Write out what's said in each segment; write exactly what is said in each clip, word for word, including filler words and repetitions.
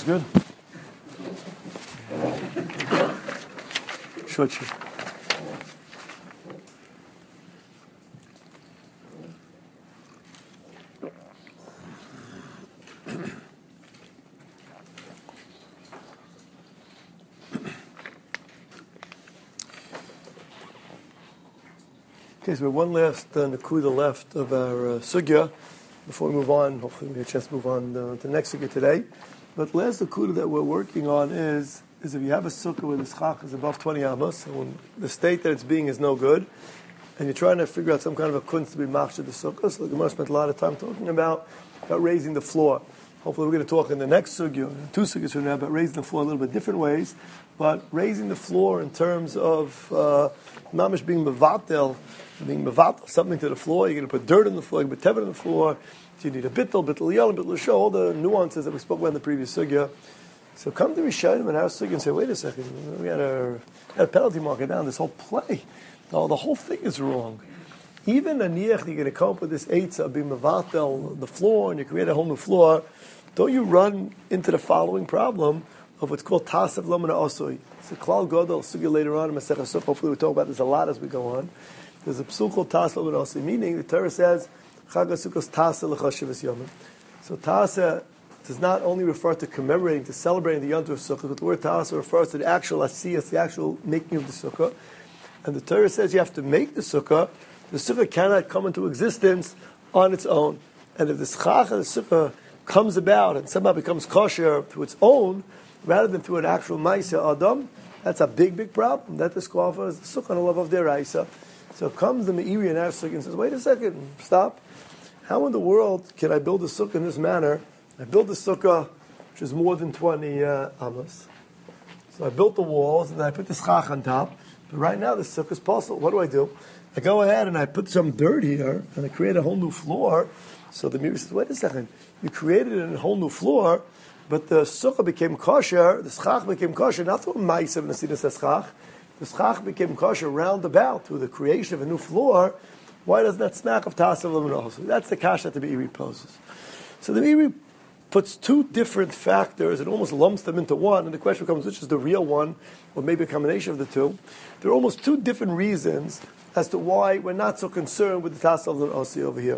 Looks good. Short shit. Okay, so we have one last uh, nakuda left of our uh, sugya before we move on. Hopefully we get a chance to move on uh, to the next sugya today. But the last nakuda that we're working on is is if you have a sukkah where the schach is above twenty amos, and when the state that it's being is no good, and you're trying to figure out some kind of a kunst to be machshir the sukkah, so the Gemara spent a lot of time talking about, about raising the floor. Hopefully we're going to talk in the next sugya, two sugyas from now, about raising the floor a little bit different ways, but raising the floor in terms of uh, mamish being mevatel, being mevatel, something to the floor. You're going to put dirt on the floor, you're going to put tevet on the floor, so you need a bittel, bittel yel, bittel show, all the nuances that we spoke about in the previous sugya. So come to Rishonim and our sugya and say, wait a second, we had a, had a penalty marker down, this whole play, no, the whole thing is wrong. Even a niach, you're going to come up with this eitzah, being mevatel, the floor, and you create a whole new floor, don't you run into the following problem of what's called tasav lo min ha'asui. It's a klal gadol sugya later on in Masechah Sukkot. Hopefully we'll talk about this a lot as we go on. There's a psul called tasav lo min ha'asui, meaning the Torah says Chag HaSukkos tasa l'chashavas yomim. So tasa does not only refer to commemorating, to celebrating the Yom Tov Sukkah, but the word tasa refers to the actual asiyas, the actual making of the sukkah. And the Torah says you have to make the sukkah. The sukkah cannot come into existence on its own. And if the schach of the sukkah comes about and somehow becomes kosher through its own, rather than through an actual ma'aseh adam, that's a big, big problem. That disqualifies the sukkah on the level of deraisa. So comes the Meiri in our sukkah and says, wait a second, stop. How in the world can I build a sukkah in this manner? I built a sukkah which is more than twenty uh, amos. So I built the walls and then I put the schach on top. But right now the sukkah is possible. What do I do? I go ahead and I put some dirt here and I create a whole new floor. So the Meiri says, wait a second, you created a whole new floor, but the sukkah became kosher, the schach became kosher, not through ma'aseh and asidus schach. The schach became kosher roundabout through the creation of a new floor. Why doesn't that smack of tasav lo min ha'asui? That's the kasha that the Meiri poses. So the Meiri puts two different factors and almost lumps them into one, and the question becomes which is the real one, or maybe a combination of the two. There are almost two different reasons as to why we're not so concerned with the tasav lo min ha'asui over here.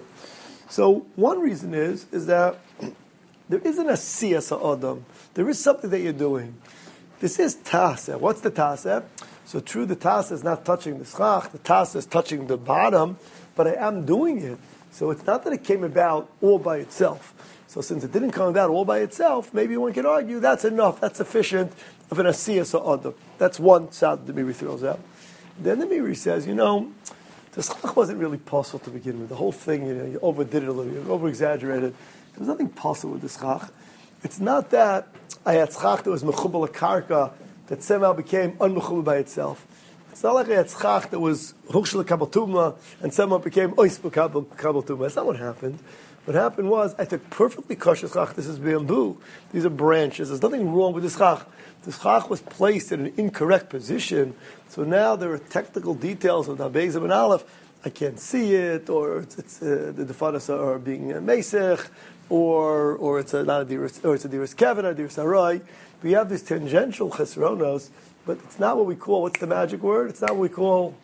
So one reason is is that there isn't a siyas ha'adam. There is something that you're doing. This is taseh. What's the taseh? So true, the taseh is not touching the schach. The taseh is touching the bottom, but I am doing it. So it's not that it came about all by itself. So since it didn't come about all by itself, maybe one can argue that's enough. That's sufficient of an asiyas ha'adam. That's one side the Meiri throws out. Then the Meiri says, you know, the schach wasn't really possible to begin with. The whole thing, you know, you overdid it a little, you over-exaggerated. There was nothing possible with the schach. It's not that I had schach that was mechubal karka that somehow became unmechubal by itself. It's not like I had schach that was hukshel kabel tumah and somehow became ois kabel tumah. That's not what happened. What happened was I took perfectly kosher schach. This is bamboo. These are branches. There's nothing wrong with the schach. The schach was placed in an incorrect position. So now there are technical details of the Beis and Aleph. I can't see it, or it's, it's uh, the defadas are being uh, mesech, or or it's a not a diras, or it's a diras kevin, or diras harai. We have these tangential chesronos, but it's not what we call. What's the magic word? It's not what we call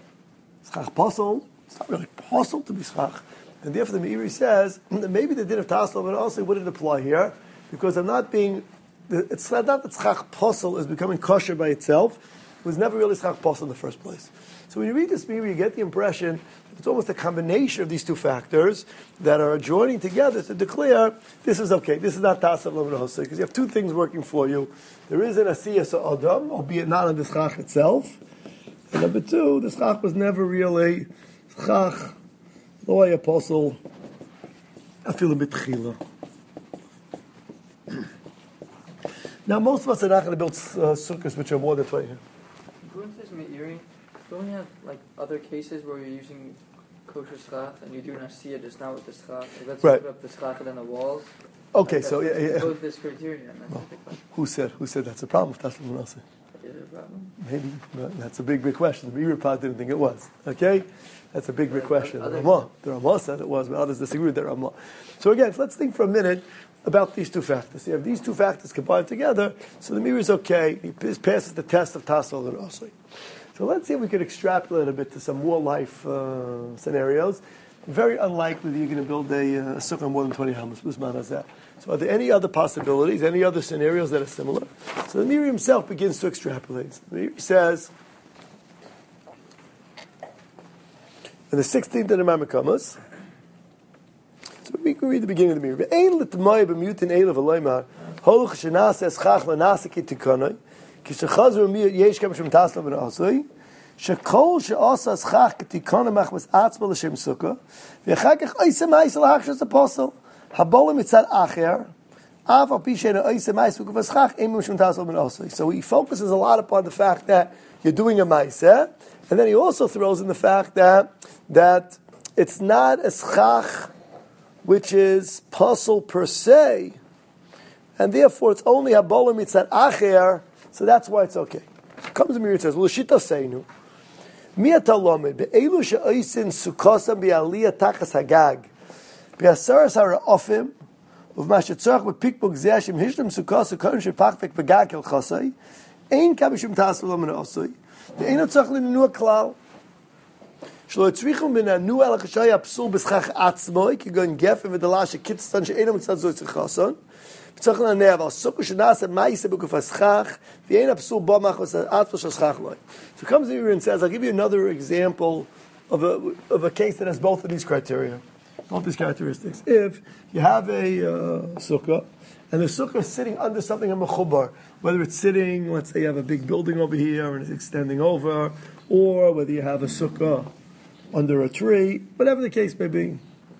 schach posel. It's not really posel to be schach. And therefore the Meiri says that maybe the din of tasel but also wouldn't apply here because I'm not being. It's not that schach posel is becoming kosher by itself. It was never really schach posel in the first place. So when you read this Meiri, you get the impression that it's almost a combination of these two factors that are joining together to declare this is okay. This is not tasav lo min ha'asui because you have two things working for you. There is an asiyas ha'adam, albeit not on the schach itself. And number two, the schach was never really schach lo hay apostle afilu b'tchila. Now, most of us are not going to build uh, sukkahs which are more than twenty. According to this Meiri, don't we have like other cases where you're using kosher schach and you do not see it just not with the schach? Like, let's right. put up the schach and then the walls. Okay, like, so yeah, yeah. Both this criterion. That's well, the question. who said who said that's a problem with Taslim Nasi? Is it a problem? Maybe, but that's a big, big question. The Meiri didn't think it was. Okay, that's a big, big question. The Other- Ramah, the Ramah said it was, but others disagree with the Ramah. So again, let's think for a minute about these two factors. You have these two factors combined together, so the mirror is okay. He passes the test of Tasal and Osoi. So let's see if we could extrapolate a bit to some more life uh, scenarios. Very unlikely that you're going to build a uh, sukkah more than twenty hamas. So are there any other possibilities, any other scenarios that are similar? So the Meiri himself begins to extrapolate. The Meiri says, in the sixteenth of the Mamakamas, so we can read the beginning of the Meiri. Ein l'tmai b'mutin eila v'loymar, holuch shenas eschach l'nasiki tikonoi, kishachazur mi yesh kem shem tasla v'nasoi, shekol she'asa eschach k'tikonoi machmas atzma l'shem sukkah, v'yachakach oisem ha'isel ha'achshas apostle, habolim mitzad acher, av al pishena oisem ha'isel v'schach emim shem tasla v'nasoi. So he focuses a lot upon the fact that you're doing a ma'aseh, and then he also throws in the fact that that it's not a schach which is puzzle per se, and therefore it's only habolim mitzad acher, so that's why it's okay. Comes to me and says, "L'shita seinu, mi atalomed be'elu she'oisin sukkosam bi'aliyah tachas hagag bi'asaras hara'ofim uv'mashetzorach b'pikbuk zeh shem hishlam sukkos u'kodim shepachvek b'gag el chosai ein kabishim tasvelo min osoi ve'ein tzorach l'ninu klal." שלא יצריכו מן הנוע על החשאי הפסול בשכח עצמוי, כגון גפן ודלה שקיצטן שאינו מצד זו יצריכוסון, וצריך לנע, אבל סוכו שנעשה מייסה בגוף השכח, ואין הפסול בו מחוס עצמו של שכח לוי. So comes here and says, I'll give you another example of a, of a case that has both of these criteria, both these characteristics. If you have a uh, sukkah, and the sukkah is sitting under something in mechubar, whether it's sitting, let's say you have a big building over here, and it's extending over, or whether you have a sukkah under a tree, whatever the case may be.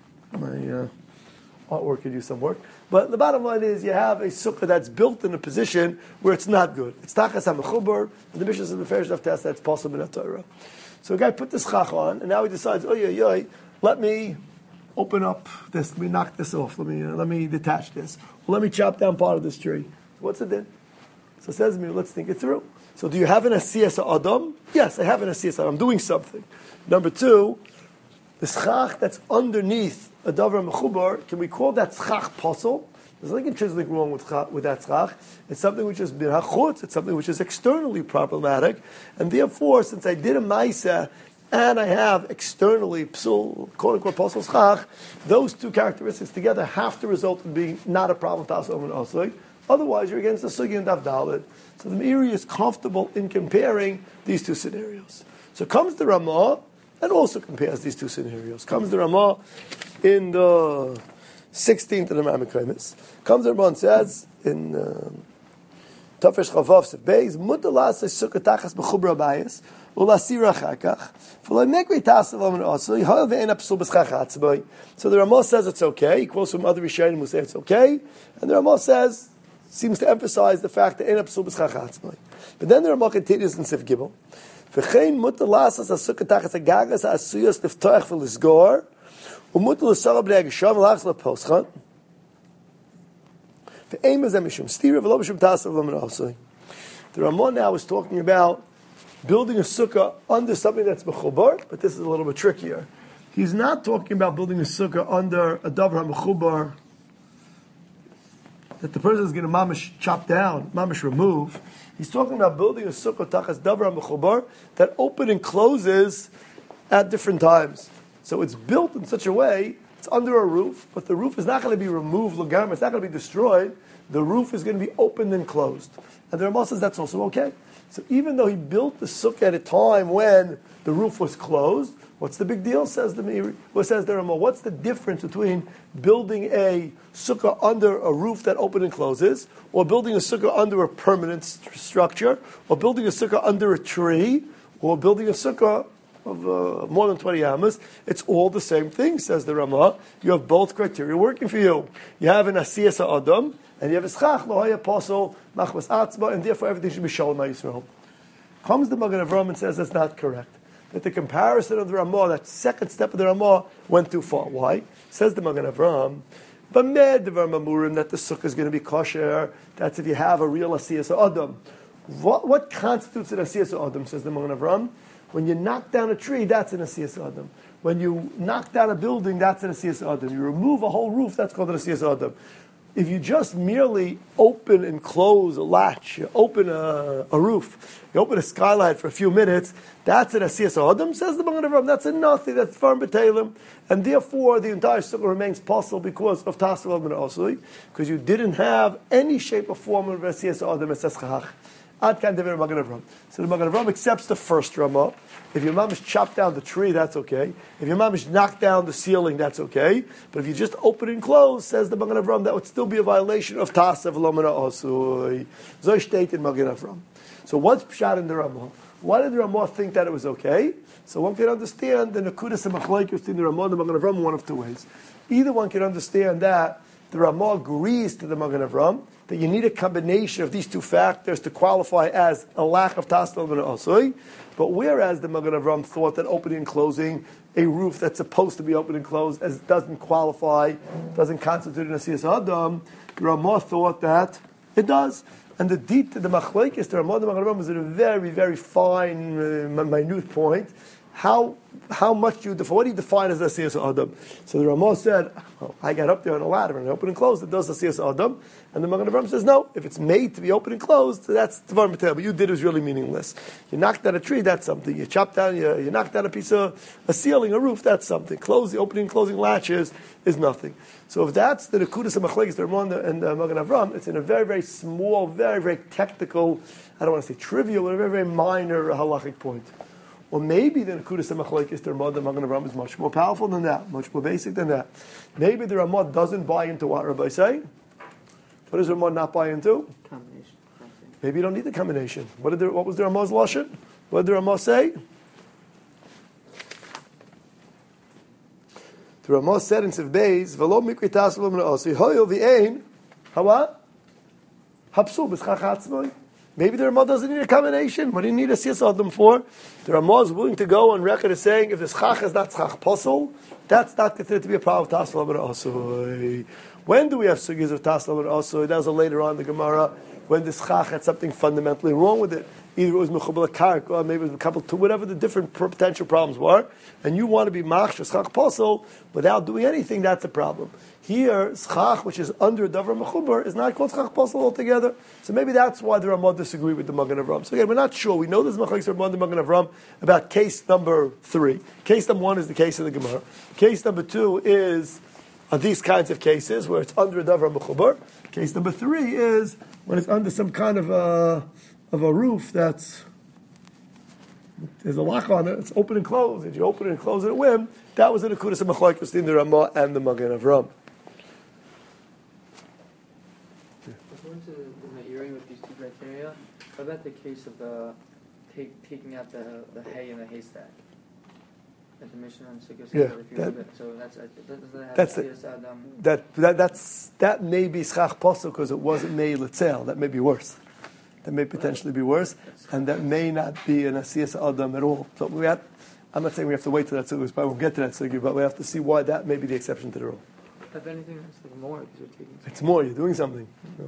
My uh, artwork could use some work. But the bottom line is you have a sukkah that's built in a position where it's not good. It's tachas ha-mechubar, and the Mishnah says in the Ferish of Test that's possible in a Torah. So a guy put this chach on, and now he decides, oh yeah, yeah, let me open up this, let me knock this off, let me uh, let me detach this, or let me chop down part of this tree. What's it then? So it says to me, let's think it through. So do you have an asiyas adam? Yes, I have an asiyas adam. I'm doing something. Number two, the schach that's underneath a davar mechubar, can we call that schach posel? There's nothing intrinsically wrong with, with that schach. It's something which is birachutz. It's something which is externally problematic. And therefore, since I did a ma'aseh and I have externally psul, quote-unquote posel schach, those two characteristics together have to result in being not a problem to Tasov and Osoi. Otherwise, you're against the sugi and Daf Daled. So the Meiri is comfortable in comparing these two scenarios. So comes the Ramah and also compares these two scenarios. Comes the Ramah in the sixteenth of the Mamakamis. Comes the Ramah and says in Tafresh Chavav Sef Beis, Mutar la'aseh sukkah tachas b'chubra bayis u'lasira chakach v'lo megri tasav amin osli ha'il ve'en apsul b'schach atzboi. So the Ramah says it's okay. He quotes from other Rishonim who say it's okay, and the Ramah says seems to emphasize the fact that ein apsul b'schach atzboi. But then the Ramah continues in Sef Gimel. V'chein mutar la'aseh sukkah tachas hagagas ha'asuyos liftoach v'lisgor u'mutar l'sara b'nei hagasham l'achs l'poschan. The Ramah now is talking about building a sukkah under something that's mechubar, but this is a little bit trickier. He's not talking about building a sukkah under a davar mechubar that the person is going to mamish chop down, mamish remove. He's talking about building a sukkah tachas davar mechubar that opens and closes at different times. So it's built in such a way. It's under a roof, but the roof is not going to be removed, l'gam, it's not going to be destroyed. The roof is going to be opened and closed. And the Ramah says that's also okay. So even though he built the sukkah at a time when the roof was closed, what's the big deal, says the Meiri? What says the Ramah? What's the difference between building a sukkah under a roof that opens and closes, or building a sukkah under a permanent st- structure, or building a sukkah under a tree, or building a sukkah of uh, more than twenty amas? It's all the same thing, says the Ramah. You have both criteria working for you. You have an asiyas adam, and you have a schach, lo'hay apostle, machmas atzma, and therefore everything should be shalom Yisrael. Comes the Magen Avraham and says that's not correct. That the comparison of the Ramah, that second step of the Ramah, went too far. Why? Says the Magen Avraham, b'med devar mamurim, that the sukkah is going to be kosher. That's if you have a real asiyas adam. What, what constitutes an asiyas adam, says the Magen Avraham? When you knock down a tree, that's an asiyas adam. When you knock down a building, that's an asiyas adam. You remove a whole roof, that's called an asiyas adam. If you just merely open and close a latch, you open a, a roof, you open a skylight for a few minutes, that's an asiyas adam, says the Magen Avraham. That's a nothing, that's farm b'teilim. And therefore, the entire sukkah remains possible because of tasal ben osui, because you didn't have any shape or form of asiyas adam, it says chachach. Ad kan dever Magen Avraham. So the Magen Avraham accepts the first Ramah. If your mom is chopped down the tree, that's okay. If your mom is knocked down the ceiling, that's okay. But if you just open and close, says the Magen Avraham, that would still be a violation of Tasav Lomana Osui. Zoy state in Magen Avraham. So what's pshat in the Ramah? Why did the Ramah think that it was okay? So one can understand the Nakudas and Machlekes in the Ramah and the Magen Avraham one of two ways. Either one can understand that the Ramah agrees to the Magen Avraham that you need a combination of these two factors to qualify as a lack of Tasav Lomana Osui. But whereas the Magen Avraham thought that opening and closing a roof that's supposed to be open and closed as doesn't qualify, doesn't constitute an asiyas adam, the Ramah thought that it does. And the deep to the machlekes, the Ramah and the Magen Avraham is at a very, very fine, uh, minute point. How how much do you define? What do you define as asiyas adam? So the Ramah said, oh, I got up there on a ladder and I open and close. It does asiyas adam. And the Magen Avraham says, no, if it's made to be open and closed, that's tvar b'teilim. But you did is really meaningless. You knocked down a tree, that's something. You chopped down, you, you knocked down a piece of a ceiling, a roof, that's something. Close the opening and closing latches is nothing. So if that's the nekudas and machlekes, the Ramah and the Magen Avraham, it's in a very, very small, very, very technical, I don't want to say trivial, but a very, very minor halachic point. Or maybe the nekudas and machlekes, the Ramah and the Magen Avraham is much more powerful than that, much more basic than that. Maybe the Ramah doesn't buy into what Rabbi say. What does Ramah not buy into? Combination. Maybe you don't need the combination. What did the, what was the Ramah's lashon? What did the Ramah say? The Ramah said in Siv Beis, "V'lo mikri tasel v'na'osi hoyo v'ein hawa hapsul b'schach atzmoi." Maybe the Ramah doesn't need a combination. What do you need a siyas adam for? The Ramah is willing to go on record as saying if the schach is not schach posel, that's not considered to be a problem of tasel v'na'osi. When do we have sugyas of tasel and also? That was a later on in the Gemara when the schach had something fundamentally wrong with it. Either it was mechubal kark or maybe it was a couple to whatever the different potential problems were, and you want to be machshir schach posel without doing anything. That's a problem. Here, schach, which is under davar mechubar, is not called schach posel altogether. So maybe that's why the Ramah disagree with the Magen Avraham. So again, we're not sure. We know there's machlekes Ramah and the Magen Avraham about case number three. Case number one is the case of the Gemara. Case number two is are these kinds of cases where it's under a davar mechubar. Case number three is when it's under some kind of a of a roof that's there's a lock on it. It's open and closed. Did you open it and close it at whim? That was in the nekudas and machlekes in the Ramah and the Magen Avraham. According to the Me'irim with these two criteria, how about the case of the take, taking out the the hay in the haystack? At the mission on Sukkot, Yeah, if you that- read it. So that's uh, does that have That's the- Siyas Adam? That, that that's that may be schach posel because it wasn't made letzel. That may be worse. That may potentially be worse, and that may not be an asiyas adam at all. So we have, I'm not saying we have to wait till that sugi, but we'll get to that sugi. But we have to see why that may be the exception to the rule. If anything, it's like more because you're taking. It's more. You're doing something.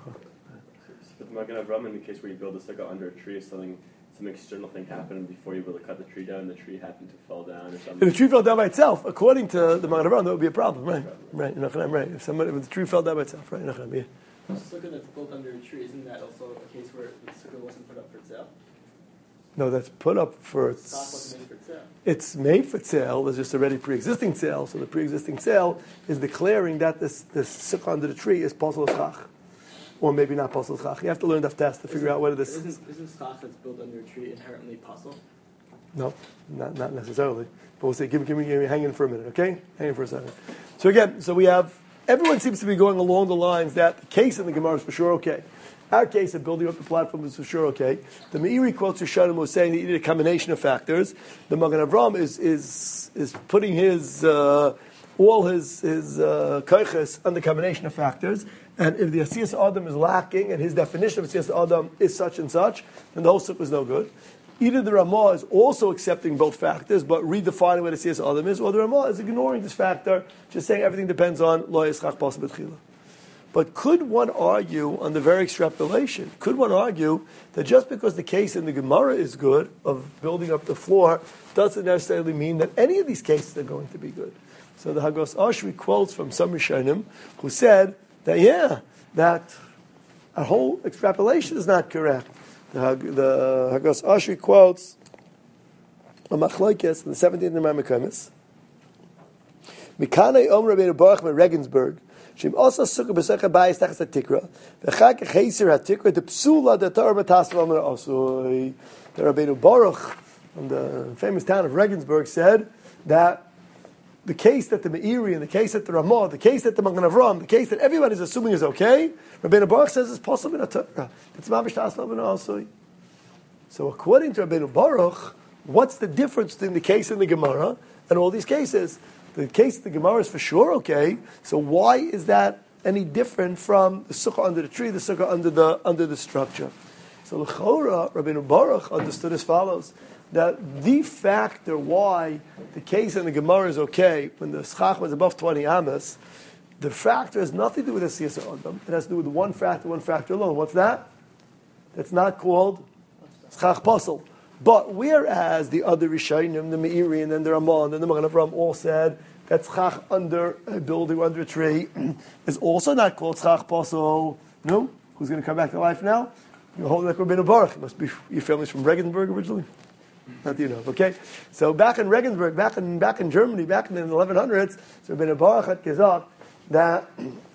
But the Magen Avraham, in the case where you build a sukkah under a tree, if something, some external thing happened before you were able to cut the tree down, the tree happened to fall down or something. If the tree fell down by itself, according to the Magen Avraham, that would be a problem, right? Right. You're not gonna- Right. If somebody, if the tree fell down by itself, right? You're not gonna be. A sukkah that's built under a tree, isn't that also a case where the sukkah wasn't put up for sale? No, that's put up for. The stock wasn't made for sale. It's made for sale. There's just already pre-existing sale. So the pre-existing sale is declaring that this this sukkah under the tree is posel schach, or maybe not posel schach. You have to learn that test to figure out whether this. Isn't, isn't stock that's built under a tree inherently puzzle? No, not not necessarily. But we'll say, give me, give me, give me, hang in for a minute, okay? Hang in for a second. So again, so we have everyone seems to be going along the lines that the case in the Gemara is for sure okay. Our case of building up the platform is for sure okay. The Meiri quotes Rishonim was saying that you need a combination of factors. The Magen Avraham is is is putting his uh, all his his uh, koiches on the combination of factors. And if the asiyas adam is lacking, and his definition of asiyas adam is such and such, then the whole sukkah is no good. Either the Ramah is also accepting both factors, but redefining what asiyas adam is, or the Ramah is ignoring this factor, just saying everything depends on lo yischach pas b'tchila. But could one argue on the very extrapolation? Could one argue that just because the case in the Gemara is good of building up the floor doesn't necessarily mean that any of these cases are going to be good? So the Hagos Ashri quotes from some Rishonim who said that yeah, that a whole extrapolation is not correct. The, the Hagos Ashri quotes a machlokes in the seventeenth of Mamakomis. Mikanei Omer Rabbeinu Baruch from Regensburg. Shem also sukkah b'sukkah bayis tachas hatikra. V'chak chayser hatikra the psula the Torah b'tasv Omer Osoi. The Rabbeinu Baruch from the famous town of Regensburg said that the case that the Meiri and the case that the Ramah, the case that the Magen Avram, the case that everybody is assuming is okay, Rabbeinu Baruch says it's possible in a Torah. It's mamish tasv Omer Osoi. So according to Rabbeinu Baruch, what's the difference between the case in the Gemara and all these cases? The case of the Gemara is for sure okay. So why is that any different from the sukkah under the tree, the sukkah under the under the structure? So l'chora, Rabbeinu Baruch understood as follows: that the factor why the case in the Gemara is okay when the schach was above twenty amas, the factor has nothing to do with the siyas adam. It has to do with one factor, one factor alone. What's that? That's not called schach puzzle. But whereas the other Rishonim, the Meiri, and then the Ramah, and then the Magen Avram all said that tzchach under a building, under a tree, is also not called tzchach posel. No? Who's going to come back to life now? You're holding like Rabbeinu Baruch. It must be your family's from Regensburg originally? Not that you know, okay? So back in Regensburg, back in back in Germany, back in the eleven hundreds, so Rabbeinu Baruch had gesagt that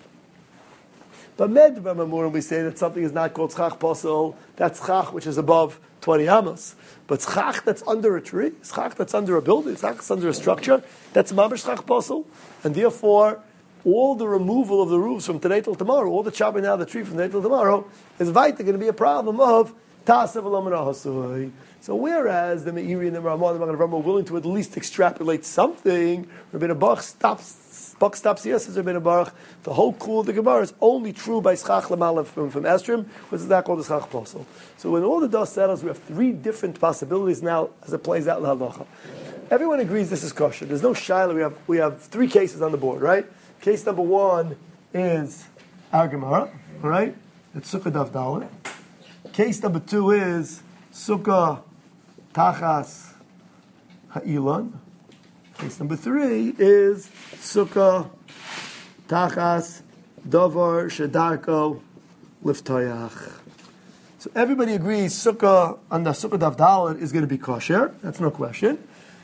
but med v'mamur, we say that something is not called tzchach posel, that's tzchach which is above twenty amos. But tzchach that's under a tree, tzchach that's under a building, tzchach that's under a structure, that's mamash tzchach posel. And therefore, all the removal of the roofs from today till tomorrow, all the chopping out of the tree from today till tomorrow, is weiter going to be a problem of tasev v'lo menahasui. So whereas the Meiri and the Ramah and the Magen Avram are willing to at least extrapolate something, Rabbeinu Baruch stops Buck stops here, says Rabbeinu Baruch. The whole kul of the Gemara is only true by schach lamala from, from Estrim, which is not called the schach posel. So when all the dust settles, we have three different possibilities now as it plays out in halacha. Everyone agrees this is kosher. There's no shaila. We have we have three cases on the board, right? Case number one is our Gemara, all right? It's Sukkah Daf Dalet. Case number two is Sukkah Tachas Ha'ilan. Case number three is Sukkah Tachas Davar Shedarko Liftayach. So everybody agrees Sukkah on the Sukkah Daf Dalet is going to be kosher. That's no question.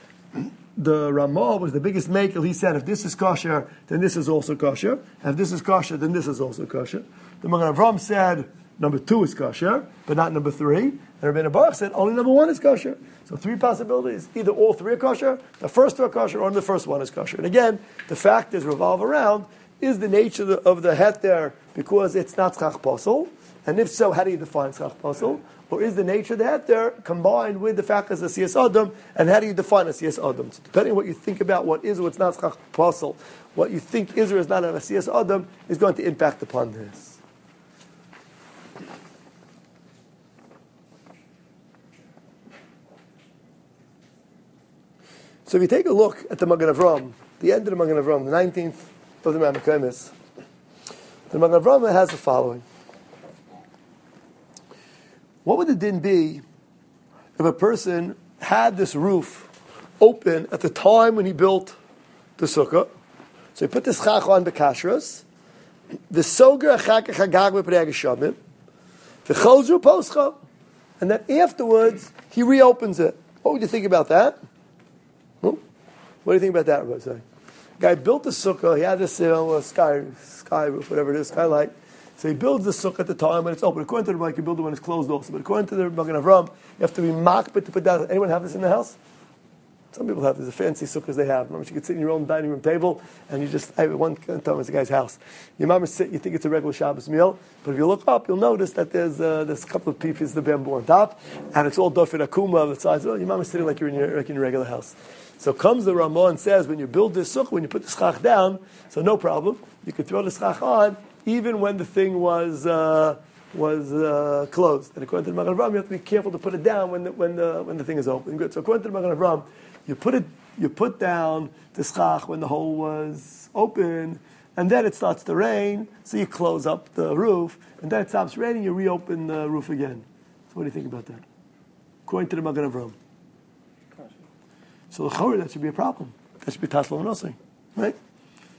The Ramah was the biggest maker. He said, if this is kosher, then this is also kosher. If this is kosher, then this is also kosher. The Magen Avram said, number two is kosher, but not number three. And Rabbeinu Baruch said, only number one is kosher. So three possibilities. Either all three are kosher, the first two are kosher, or the first one is kosher. And again, the factors revolve around, is the nature of the, of the het there because it's not tzchach posel? And if so, how do you define tzchach posel? Or is the nature of the het there combined with the factors of siyas adam? And how do you define a siyas adam? So depending on what you think about what is or what's not tzchach posel, what you think is or is not a siyas adam is going to impact upon this. So if you take a look at the Magen Avram, the end of the Magen Avram, the nineteenth of the Mamakomis, the Magen Avram has the following. What would the din be if a person had this roof open at the time when he built the sukkah? So he put the schach on bekashras, the soger achakach hagag b'prei geshamim, v'chozru poscha, and then afterwards he reopens it. What would you think about that? What do you think about that, Rabbi? Say, guy built the sukkah. He had this you know, sky sky roof, whatever it is, skylight. So he builds the sukkah at the time when it's open. According to the Rabbi, you can build it when it's closed also. But according to the Magen Avram, you have to be makbid to put down. Anyone have this in the house? Some people have. There's a fancy sukkahs they have. Remember, you can sit in your own dining room table and you just. I have one time it's a guy's house. Your mama sit. You think it's a regular Shabbos meal, but if you look up, you'll notice that there's uh, there's a couple of pieces of bamboo on top, and it's all dafir akuma of the size. Oh, your mama's sitting like you're in your like in your regular house. So comes the Ramah and says, when you build this sukkah, when you put the schach down, so no problem, you could throw the schach on even when the thing was uh, was uh, closed. And according to the Magen Avram, you have to be careful to put it down when the when the when the thing is open. Good. So according to the Magen Avram, you put it you put down the schach when the hole was open, and then it starts to rain, so you close up the roof, and then it stops raining, you reopen the roof again. So what do you think about that? According to the Magen Avram. Kosher. So the that should be a problem. That should be tasla v'nosei, right?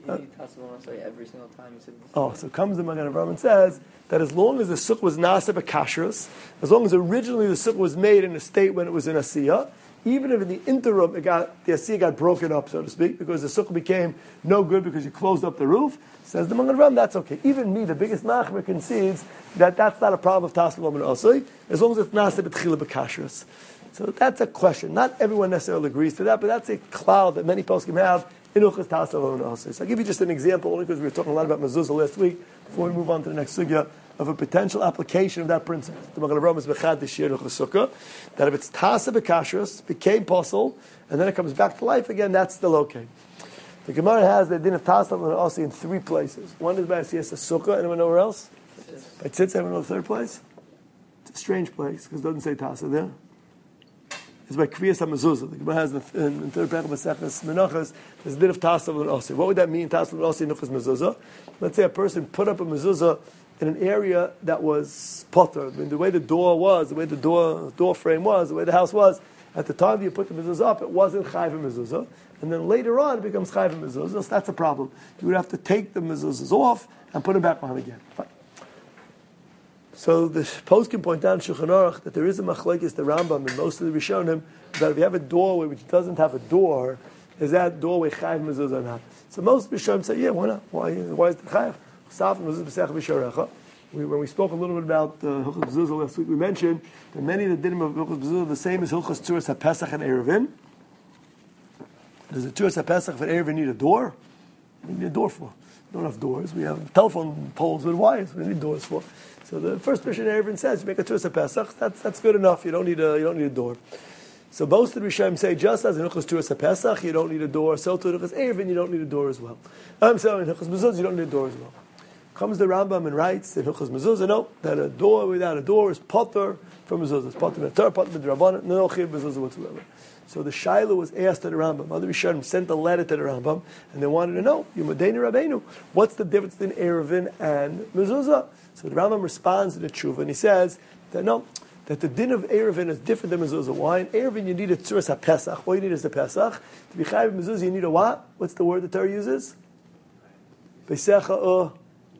You need Tassav on Asay every single time you sit in the Oh, so comes the Magen Avraham and says that as long as the sukkah was nasa b'kashrus, as long as originally the sukkah was made in a state when it was in asiyah, even if in the interim it got the asiyah got broken up, so to speak, because the sukkah became no good because you closed up the roof, says the Magen Avraham, that's okay. Even me, the biggest machmer, concedes that that's not a problem of Tassav on Asay, as long as it's nasa b'tchila b'kashrus. So that's a question. Not everyone necessarily agrees to that, but that's a cloud that many poskim have in Uchas Tassav on Asay. So I'll give you just an example, only because we were talking a lot about mezuzah last week, before we move on to the next sugya, of a potential application of that principle. The Magen Avraham is bechad this year sukkah, that if it's tasa b'kashrus, became possible, and then it comes back to life again, that's still okay. The Gemara has the din of tasa and asay in three places. One is by asiyas sukkah. Anyone know where else? Yes. By tzitz. Anyone know the third place? It's a strange place because it doesn't say tasa there. It's by kriyas hamezuzah. The Gemara has in the, in the third paragraph of Maseches Menachos, there's a din of tasa and asay. What would that mean? Tasa and asay nuchas mezuzah. Let's say a person put up a mezuzah in an area that was potter. I mean, the way the door was, the way the door door frame was, the way the house was, at the time you put the mezuzah up, it wasn't chayv mezuzah. And then later on, it becomes chayv mezuzah. So that's a problem. You would have to take the mezuzahs off and put them back on again. Fine. So the post can point out in Shulchan Aruch that there is a machlekes, the Rambam, and most of the Rishonim, that if you have a doorway which doesn't have a door, is that doorway chayv mezuzah or not? So most Rishonim say, yeah, why not? Why, why is it chayv? We, when we spoke a little bit about uh, Hilchos Mezuzah last week, we mentioned that many of the dinim of Hilchos Mezuzah are the same as Hilchos Tzuras HaPesach and Erevin. Does the Tzuras HaPesach for Erevin need a door? What do you need a door for? We don't have doors. We have telephone poles with wires. We don't need doors for. So the first Mishnah in Erevin says, you make a Tzuras HaPesach, that's, that's good enough. You don't need a, you don't need a door. So most of the Rishonim say, just as in Hilchos Tzuras HaPesach, you don't need a door, so to Hilchos Erevin, you don't need a door as well. I'm sorry, in Hilchos Mezuzah, you don't need a door as well. Comes the Rambam and writes in Hilchos Mezuzah, no, that a door without a door is potter from Mezuzah. It's potter b'Torah, potter b'Drabanan, no chiv Mezuzah whatsoever. So the Shaila was asked to the Rambam. Other Rishonim sent a letter to the Rambam, and they wanted to know, Yumadeni Rabbeinu, what's the difference between Erevin and Mezuzah? So the Rambam responds to the tshuva, and he says that no, that the din of Erevin is different than Mezuzah. Why? In Erevin you need a Tzuras HaPesach. All you need is the Pesach. To be chayav Mezuzah you need a what? What's the word the Torah uses? Besecha uh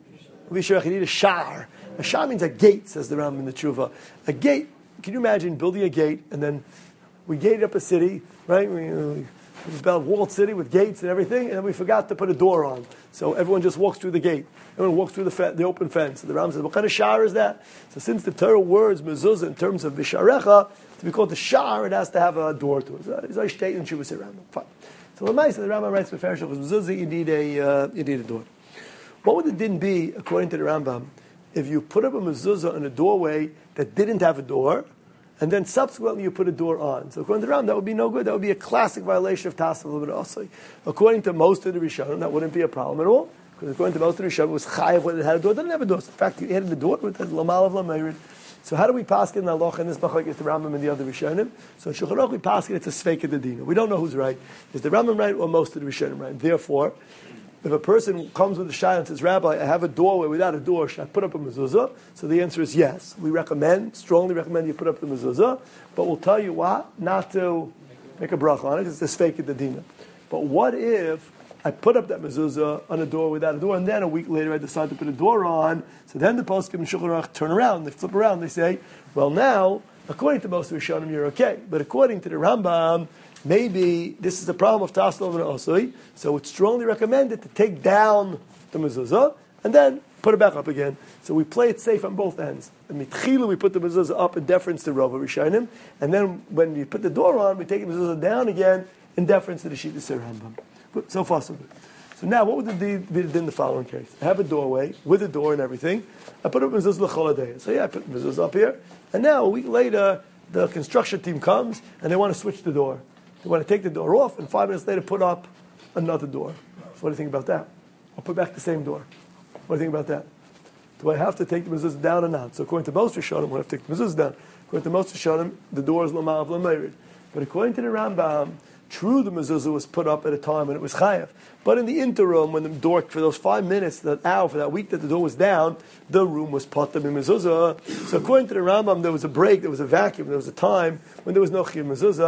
You need a shar. A shar means a gate, says the Rambam in the Tshuva. A gate. Can you imagine building a gate and then we gated up a city, right? We, we, it was about a walled city with gates and everything, and then we forgot to put a door on. So everyone just walks through the gate. Everyone walks through the, fe- the open fence. So the Rambam says, what kind of shar is that? So since the Torah words mezuzah in terms of visharecha, to be called the shar, it has to have a door to it. So it's like state in Tshuva say Rambam. Fine. So the Maisa, the Rambam writes beferish mezuzah, you need a uh, you need a door. What would the din be, according to the Rambam, if you put up a mezuzah in a doorway that didn't have a door, and then subsequently you put a door on? So according to the Rambam, that would be no good. That would be a classic violation of Tassav L'Asay. According to most of the Rishonim, that wouldn't be a problem at all. Because according to most of the Rishonim, it was chayav when it had a door. It didn't have a door. So in fact, you added the door with the lamal of lamayrid. So how do we pass it in the halacha in this machlekes the Rambam and the other Rishonim? So in Shulchan Aruch we pass it, it's a sveika dedina. We don't know who's right. Is the Rambam right or most of the Rishonim right? Therefore, if a person comes with a shayla and says, Rabbi, I have a doorway without a door, should I put up a mezuzah? So the answer is yes. We recommend, strongly recommend you put up the mezuzah, but we'll tell you what, not to make a bracha on it, because it's fake at the dina. But what if I put up that mezuzah on a door without a door, and then a week later I decide to put a door on? So then the poskim and Shulchan Aruch turn around, they flip around, they say, well now, according to most of the Rishonim, you're okay. But according to the Rambam, maybe this is a problem of Tassav and Asay, so it's strongly recommended to take down the mezuzah and then put it back up again. So we play it safe on both ends. And mitchila we put the mezuzah up in deference to Rava Rishonim, and then when you put the door on, we take the mezuzah down again in deference to the Shittas Rambam. But so far so good. So now, what would the be in the following case? I have a doorway with a door and everything. I put up mezuzah l'chol. So yeah, I put the mezuzah up here, and now a week later the construction team comes and they want to switch the door. They want to take the door off, and five minutes later put up another door. So what do you think about that? I'll put back the same door. What do you think about that? Do I have to take the mezuzah down or not? So according to most Rishonim, we have to take the mezuzah down. According to most Rishonim, the door is l'ma'av l'mayrid. But according to the Rambam, true, the mezuzah was put up at a time when it was chayav. But in the interim, when the door, for those five minutes, that hour, for that week that the door was down, the room was potter in mezuzah. So according to the Rambam, there was a break, there was a vacuum, there was a time when there was no chiyuv mezuzah,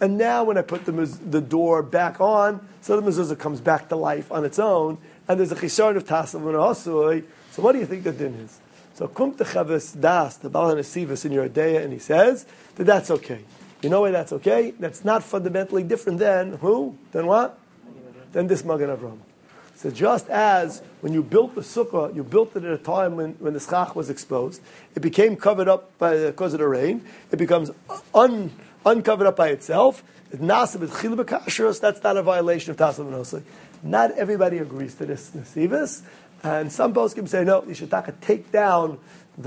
and now when I put the, the door back on, so the mezuzah comes back to life on its own, and there's a chisar of tasel v'nahasui. So what do you think the din is? So kum techaves das, the Baal HaNesivos in your Adeya, and he says that that's okay. You know why that's okay? That's not fundamentally different than who? Than what? Than this Magen Avraham. So just as when you built the sukkah, you built it at a time when, when the schach was exposed, it became covered up by because of the rain. It becomes un, uncovered up by itself. It nasa b'tchila b'kashrus. That's not a violation of tasel v'nosei. Not everybody agrees to this nesivus, and some poskim say no. You should take down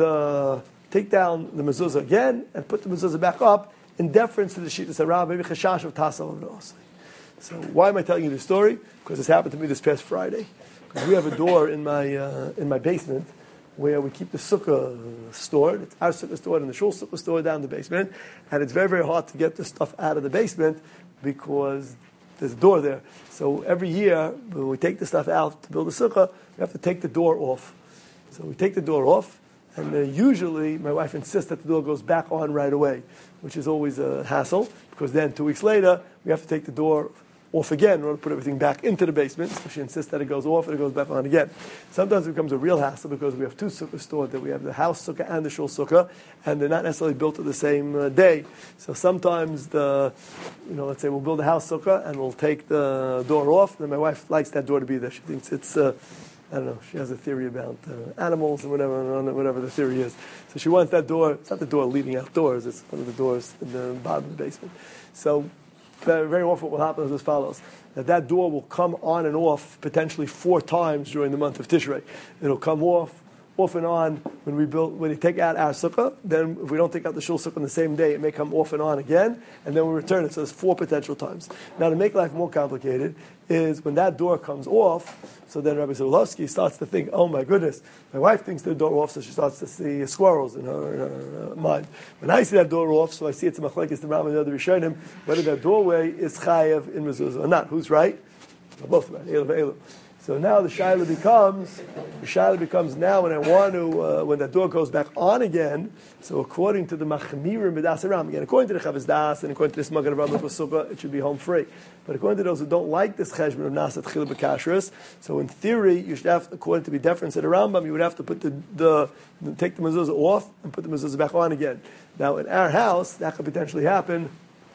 the take down the mezuzah again and put the mezuzah back up in deference to the shittas Rav, maybe chashash of tasel v'nosei. So why am I telling you this story? Because this happened to me this past Friday. Because we have a door in my uh, in my basement where we keep the sukkah stored. It's our sukkah stored and the shul sukkah stored down in the basement. And it's very, very hard to get the stuff out of the basement because there's a door there. So every year when we take the stuff out to build a sukkah, we have to take the door off. So we take the door off, and uh, usually my wife insists that the door goes back on right away, which is always a hassle, because then two weeks later we have to take the door off again in order to put everything back into the basement. So she insists that it goes off and it goes back on again. Sometimes it becomes a real hassle because we have two sukkahs stored there. We have the house sukkah and the shul sukkah, and they're not necessarily built at the same uh, day. So sometimes the, you know, let's say we'll build a house sukkah and we'll take the door off. And then my wife likes that door to be there. She thinks it's, uh, I don't know, she has a theory about uh, animals and whatever, whatever the theory is. So she wants that door. It's not the door leading outdoors. It's one of the doors in the bottom of the basement. So very often what will happen is as follows, that that door will come on and off potentially four times during the month of Tishrei. It'll come off, off and on when we build, when we take out our sukkah. Then if we don't take out the shul sukkah on the same day, it may come off and on again, and then we return it. So there's four potential times. Now to make life more complicated is when that door comes off, so then Rabbi Zulowski starts to think, oh my goodness, my wife thinks the door off, so she starts to see squirrels in her, in her uh, mind. When I see that door off, so I see it's a machlekes the Rambam and the other Rishonim, whether that doorway is chayev in mezuzah or not. Who's right? We're both right. Elu ve'elu. So now the shaila becomes, the shaila becomes now when I want to, uh, when that door goes back on again, so according to the Machmirim B'das Aram, again, according to the Chavis Das and according to this Magen Avraham Sukkah, it should be home free. But according to those who don't like this cheshbon of Nasat Chila B'Kashrus, so in theory, you should have, according to the deference of the Rambam, you would have to put the, the take the mezuzah off and put the mezuzah back on again. Now in our house, that could potentially happen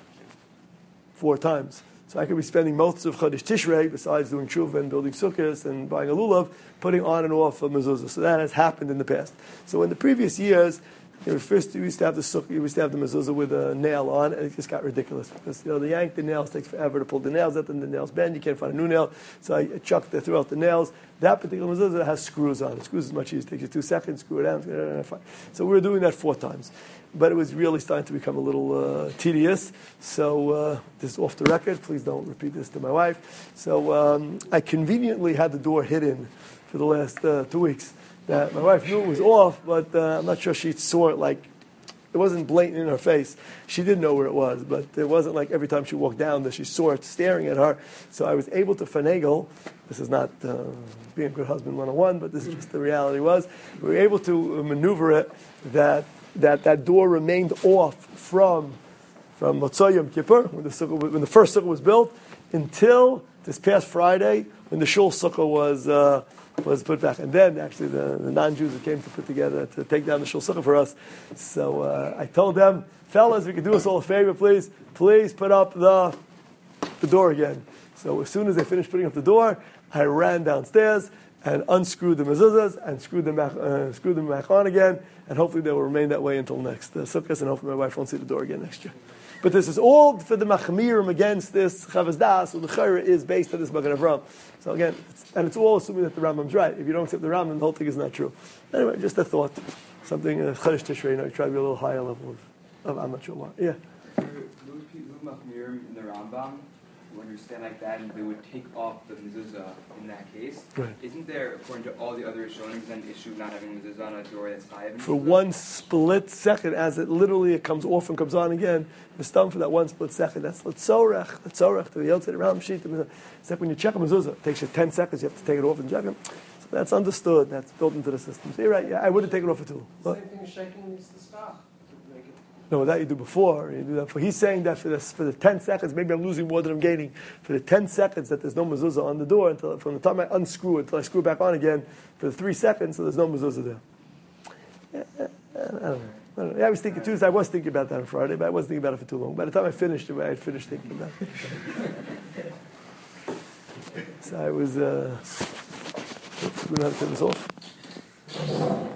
four times. So I could be spending most of Chodesh Tishrei, besides doing tshuva and building sukkahs and buying a lulav, putting on and off a mezuzah. So that has happened in the past. So in the previous years, you know, first we used to have the sukkah, we used to have the mezuzah with a nail on, and it just got ridiculous because you know the yank the nails takes forever to pull the nails out, and the nails bend. You can't find a new nail, so I chucked it throughout the nails. That particular mezuzah has screws on it. Screws is much easier. It takes you two seconds, screw it out. So we were doing that four times. But it was really starting to become a little uh, tedious. So uh, this is off the record. Please don't repeat this to my wife. So um, I conveniently had the door hidden for the last uh, two weeks. That my wife knew it was off, but uh, I'm not sure she saw it like, it wasn't blatant in her face. She didn't know where it was, but it wasn't like every time she walked down that she saw it staring at her. So I was able to finagle. This is not uh, being a good husband one oh one, but this is just the reality was. We were able to maneuver it that that that door remained off from from Motzei Yom Kippur, when the, sukkah, when the first sukkah was built, until this past Friday, when the shul sukkah was uh, was put back. And then, actually, the, the non-Jews that came to put together, to take down the shul sukkah for us. So uh, I told them, fellas, if you could do us all a favor, please, please put up the the door again. So as soon as they finished putting up the door, I ran downstairs and unscrewed the mezuzahs and screwed them back, uh, screwed them back on again, and hopefully they will remain that way until next uh, sukkahs, and hopefully my wife won't see the door again next year. But this is all for the machmirim against this Chavis Das, so the chayra is based on this Magen Avraham. So again, it's, and it's all assuming that the Rambam's right. If you don't accept the Rambam, the whole thing is not true. Anyway, just a thought, something uh, Chodesh Tishrei, you know, you try to be a little higher level of, of I'm not sure why. Yeah. For those people who machmirim in the Rambam, who understand like that, and they would take off the mezuzah in that case. Right. Isn't there, according to all the other Rishonim, an issue of not having mezuzah on a door that's chayav? For one split second, as it literally it comes off and comes on again, the stum for that one split second. That's l'tzorech, l'tzorech to the Yotzei Ram sheet. It's like when you check a mezuzah, it takes you ten seconds. You have to take it off and check it. So that's understood. That's built into the system. So you're right. Yeah, I would have taken it off for two. The same thing as shaking is the stach to make it. No, that you do before. You do that for. He's saying that for the for the ten seconds, maybe I'm losing more than I'm gaining. For the ten seconds that there's no mezuzah on the door until from the time I unscrew it until I screw it back on again for the three seconds, so there's no mezuzah there. Yeah, I don't know. I, don't know. Yeah, I was thinking Tuesday. I was thinking about that on Friday, but I wasn't thinking about it for too long. By the time I finished it, I had finished thinking about it. So I was. Uh, we're going to have to turn this off.